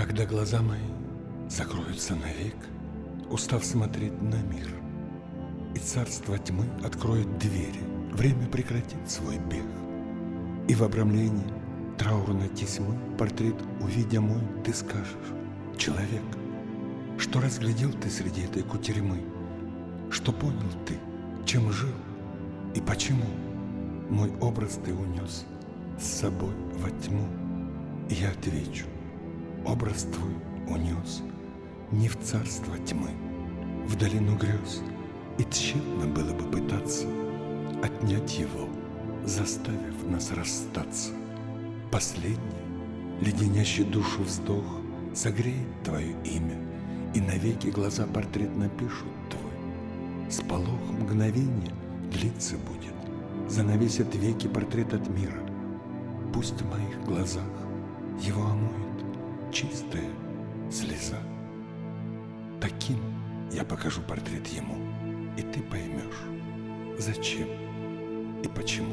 Когда глаза мои закроются навек, устав смотреть на мир, и царство тьмы откроет двери, время прекратит свой бег, и в обрамлении траурной тесьмы портрет увидя мой, ты скажешь: человек, что разглядел ты среди этой кутерьмы, что понял ты, чем жил и почему мой образ ты унес с собой во тьму. И я отвечу: образ твой унес не в царство тьмы, в долину грез, и тщетно было бы пытаться отнять его, заставив нас расстаться. Последний, леденящий душу вздох, согреет твое имя, и навеки глаза портрет напишут твой. Сполох мгновения длиться будет, занавесят веки портрет от мира. Пусть в моих глазах его омоет чистая слеза. Таким я покажу портрет ему, и ты поймешь, зачем и почему.